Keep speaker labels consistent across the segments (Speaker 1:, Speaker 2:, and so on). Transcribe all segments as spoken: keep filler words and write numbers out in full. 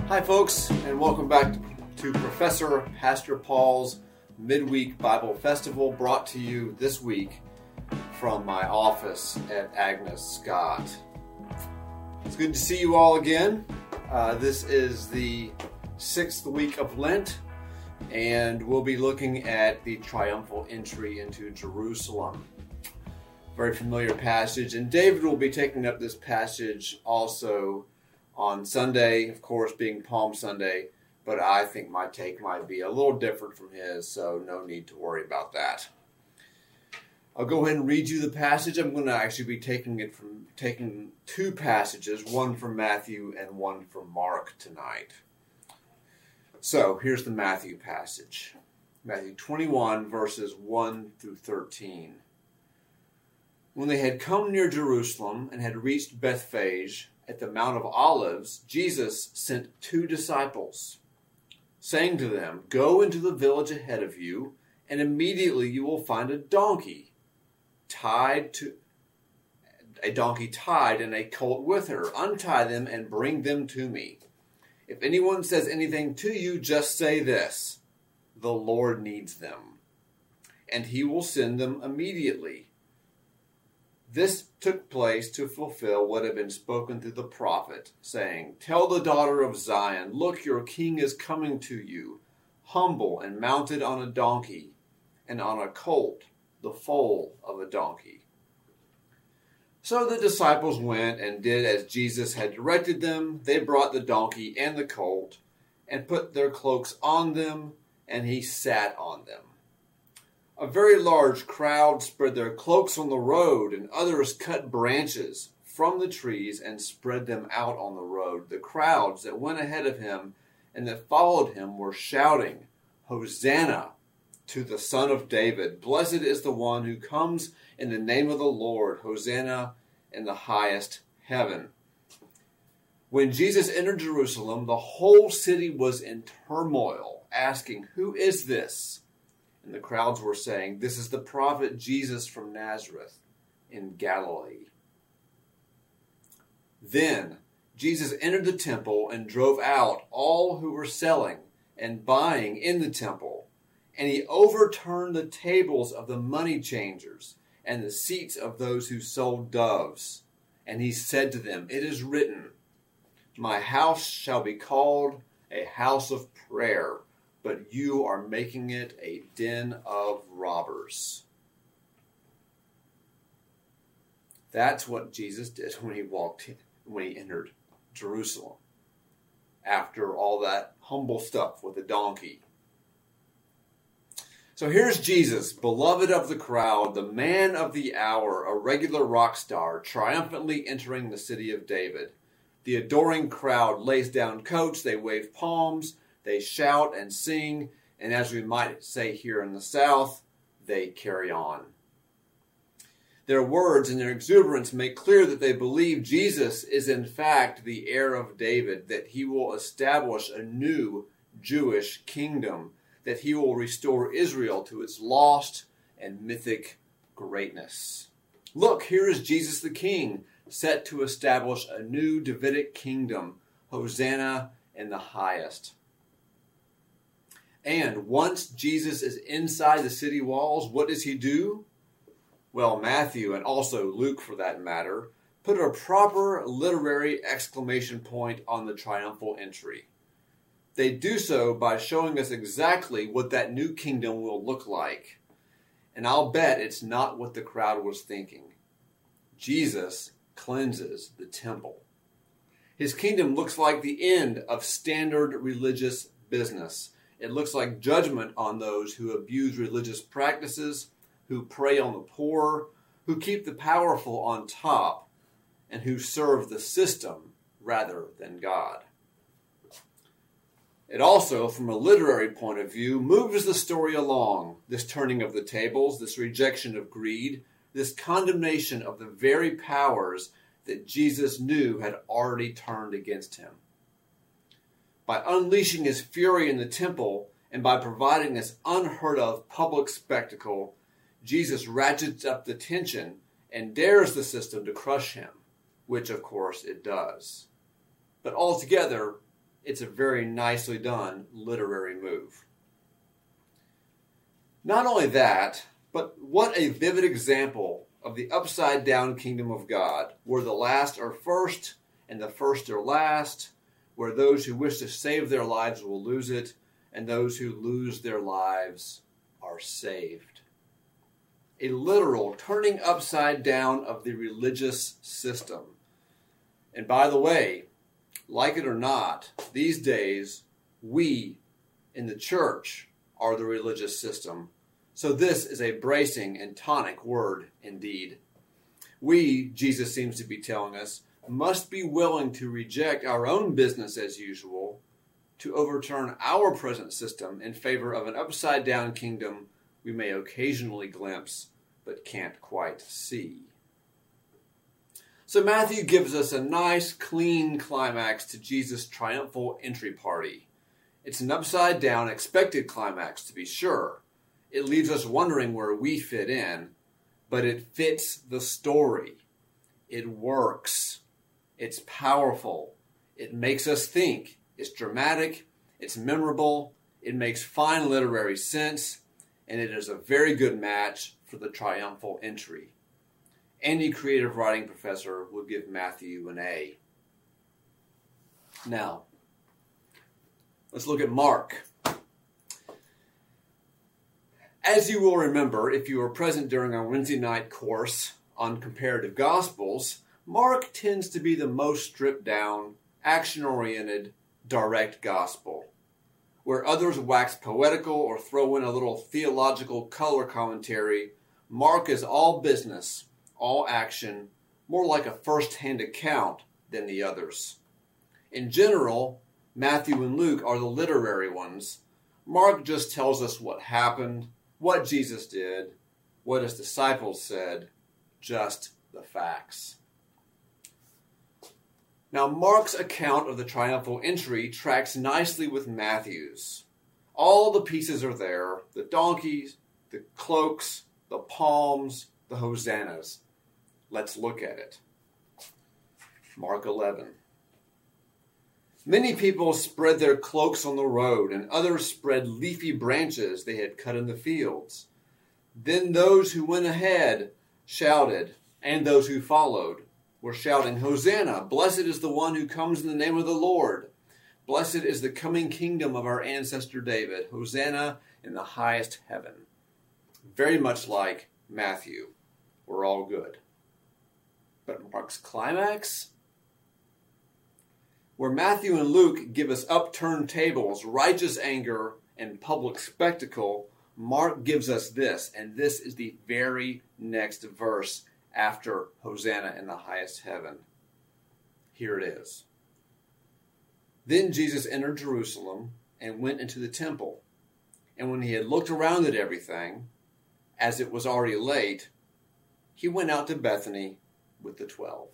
Speaker 1: Hi folks, and welcome back to Professor Pastor Paul's Midweek Bible Festival, brought to you this week from my office at Agnes Scott. It's good to see you all again. Uh, this is the sixth week of Lent, and we'll be looking at the triumphal entry into Jerusalem. Very familiar passage, and David will be taking up this passage also on Sunday, of course, being Palm Sunday, but I think my take might be a little different from his, so no need to worry about that. I'll go ahead and read you the passage. I'm going to actually be taking it from taking two passages, one from Matthew and one from Mark tonight. So here's the Matthew passage. Matthew twenty-one, verses one through thirteen. When they had come near Jerusalem and had reached Bethphage at the Mount of Olives, Jesus sent two disciples, saying to them, "Go into the village ahead of you, and immediately you will find a donkey tied to a donkey tied and a colt with her. Untie them and bring them to me. If anyone says anything to you, just say this: the Lord needs them, and he will send them immediately." This took place to fulfill what had been spoken through the prophet, saying, "Tell the daughter of Zion, look, your king is coming to you, humble and mounted on a donkey, and on a colt, the foal of a donkey." So the disciples went and did as Jesus had directed them. They brought the donkey and the colt, and put their cloaks on them, and he sat on them. A very large crowd spread their cloaks on the road, and others cut branches from the trees and spread them out on the road. The crowds that went ahead of him and that followed him were shouting, "Hosanna to the Son of David. Blessed is the one who comes in the name of the Lord. Hosanna in the highest heaven." When Jesus entered Jerusalem, the whole city was in turmoil, asking, "Who is this?" And the crowds were saying, "This is the prophet Jesus from Nazareth in Galilee." Then Jesus entered the temple and drove out all who were selling and buying in the temple. And he overturned the tables of the money changers and the seats of those who sold doves. And he said to them, "It is written, 'My house shall be called a house of prayer,' but you are making it a den of robbers." That's what Jesus did when he walked in, when he entered Jerusalem, after all that humble stuff with the donkey. So here's Jesus, beloved of the crowd, the man of the hour, a regular rock star, triumphantly entering the city of David. The adoring crowd lays down coats, they wave palms, they shout and sing, and as we might say here in the South, they carry on. Their words and their exuberance make clear that they believe Jesus is in fact the heir of David, that he will establish a new Jewish kingdom, that he will restore Israel to its lost and mythic greatness. Look, here is Jesus the King, set to establish a new Davidic kingdom. Hosanna in the highest. And once Jesus is inside the city walls, what does he do? Well, Matthew, and also Luke for that matter, put a proper literary exclamation point on the triumphal entry. They do so by showing us exactly what that new kingdom will look like. And I'll bet it's not what the crowd was thinking. Jesus cleanses the temple. His kingdom looks like the end of standard religious business. It looks like judgment on those who abuse religious practices, who prey on the poor, who keep the powerful on top, and who serve the system rather than God. It also, from a literary point of view, moves the story along, this turning of the tables, this rejection of greed, this condemnation of the very powers that Jesus knew had already turned against him. By unleashing his fury in the temple and by providing this unheard of public spectacle, Jesus ratchets up the tension and dares the system to crush him, which of course it does. But altogether, it's a very nicely done literary move. Not only that, but what a vivid example of the upside-down kingdom of God, where the last are first and the first are last, where those who wish to save their lives will lose it, and those who lose their lives are saved. A literal turning upside down of the religious system. And by the way, like it or not, these days, we in the church are the religious system. So this is a bracing and tonic word indeed. We, Jesus seems to be telling us, must be willing to reject our own business as usual to overturn our present system in favor of an upside-down kingdom we may occasionally glimpse but can't quite see. So Matthew gives us a nice, clean climax to Jesus' triumphal entry party. It's an upside-down, expected climax, to be sure. It leaves us wondering where we fit in, but it fits the story. It works. It's powerful. It makes us think. It's dramatic. It's memorable. It makes fine literary sense, and it is a very good match for the triumphal entry. Any creative writing professor would give Matthew an A. Now, let's look at Mark. As you will remember, if you were present during our Wednesday night course on comparative gospels, Mark tends to be the most stripped down, action-oriented, direct gospel. Where others wax poetical or throw in a little theological color commentary, Mark is all business, all action, more like a first-hand account than the others. In general, Matthew and Luke are the literary ones. Mark just tells us what happened, what Jesus did, what his disciples said, just the facts. Now, Mark's account of the triumphal entry tracks nicely with Matthew's. All the pieces are there, the donkeys, the cloaks, the palms, the hosannas. Let's look at it. Mark eleven. Many people spread their cloaks on the road, and others spread leafy branches they had cut in the fields. Then those who went ahead shouted, and those who followed were shouting, Hosanna! Blessed is the one who comes in the name of the Lord. Blessed is the coming kingdom of our ancestor David. Hosanna in the highest heaven. Very much like Matthew. We're all good. But Mark's climax? Where Matthew and Luke give us upturned tables, righteous anger, and public spectacle, Mark gives us this, and this is the very next verse after Hosanna in the highest heaven. Here it is. Then Jesus entered Jerusalem and went into the temple. And when he had looked around at everything, as it was already late, he went out to Bethany with the twelve.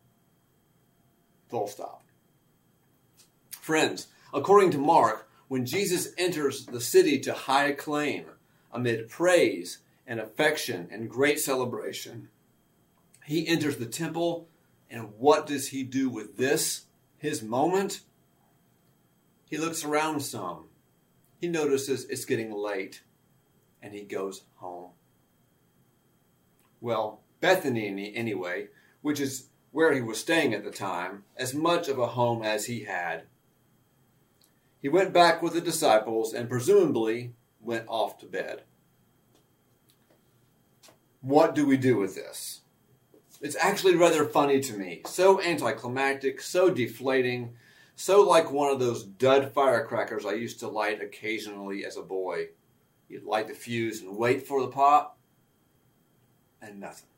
Speaker 1: Full stop. Friends, according to Mark, when Jesus enters the city to high acclaim, amid praise and affection and great celebration, he enters the temple, and what does he do with this, his moment? He looks around some. He notices it's getting late, and he goes home. Well, Bethany anyway, which is where he was staying at the time, as much of a home as he had. He went back with the disciples and presumably went off to bed. What do we do with this? It's actually rather funny to me. So anticlimactic, so deflating, so like one of those dud firecrackers I used to light occasionally as a boy. You'd light the fuse and wait for the pop, and nothing.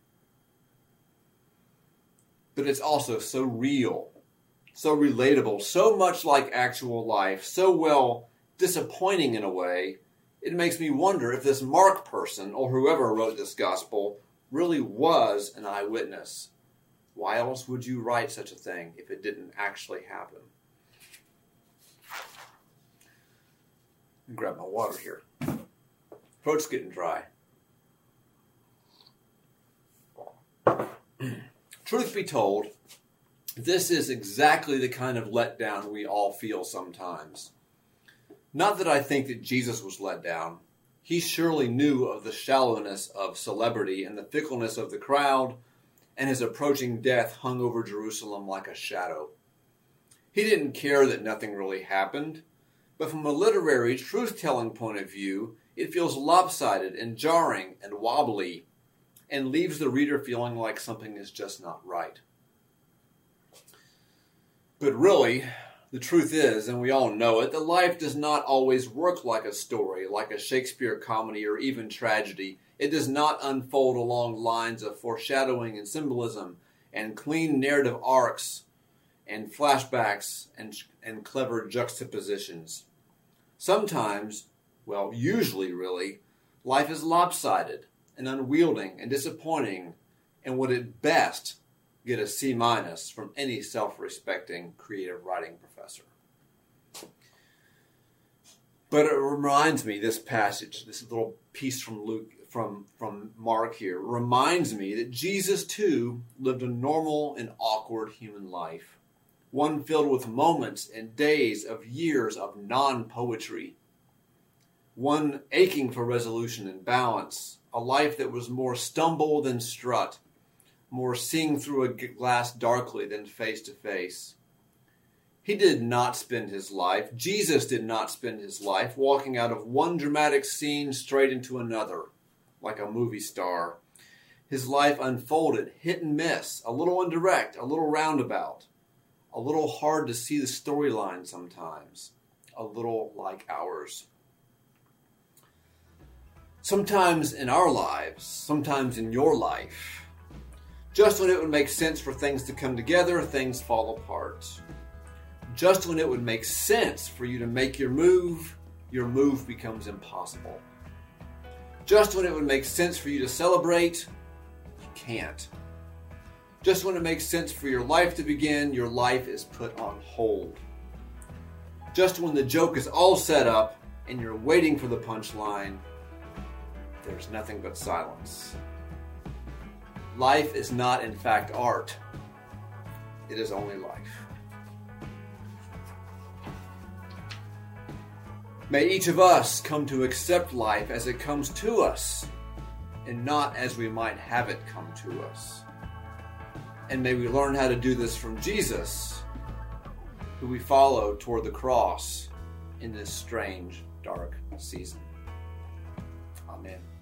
Speaker 1: But it's also so real, so relatable, so much like actual life, so well disappointing in a way, it makes me wonder if this Mark person, or whoever wrote this gospel, really was an eyewitness. Why else would you write such a thing if it didn't actually happen? Let me grab my water here. Throat's getting dry. Truth be told, This is exactly the kind of letdown we all feel sometimes. Not that I think that Jesus was let down. He surely knew of the shallowness of celebrity and the fickleness of the crowd, and his approaching death hung over Jerusalem like a shadow. He didn't care that nothing really happened, but from a literary, truth-telling point of view, it feels lopsided and jarring and wobbly, and leaves the reader feeling like something is just not right. But really, the truth is, and we all know it, that life does not always work like a story, like a Shakespeare comedy or even tragedy. It does not unfold along lines of foreshadowing and symbolism and clean narrative arcs and flashbacks and, and clever juxtapositions. Sometimes, well, usually really, life is lopsided and unwielding and disappointing and would at best get a C minus from any self-respecting creative writing professor. But it reminds me, this passage, this little piece from Luke, from, from Mark here, reminds me that Jesus too lived a normal and awkward human life. One filled with moments and days of years of non-poetry. One aching for resolution and balance. A life that was more stumble than strut. More seeing through a glass darkly than face to face. He did not spend his life, Jesus did not spend his life walking out of one dramatic scene straight into another, like a movie star. His life unfolded, hit and miss, a little indirect, a little roundabout, a little hard to see the storyline sometimes, a little like ours. Sometimes in our lives, sometimes in your life, just when it would make sense for things to come together, things fall apart. Just when it would make sense for you to make your move, your move becomes impossible. Just when it would make sense for you to celebrate, you can't. Just when it makes sense for your life to begin, your life is put on hold. Just when the joke is all set up and you're waiting for the punchline, there's nothing but silence. Life is not, in fact, art. It is only life. May each of us come to accept life as it comes to us, and not as we might have it come to us. And may we learn how to do this from Jesus, who we follow toward the cross in this strange, dark season. Amen.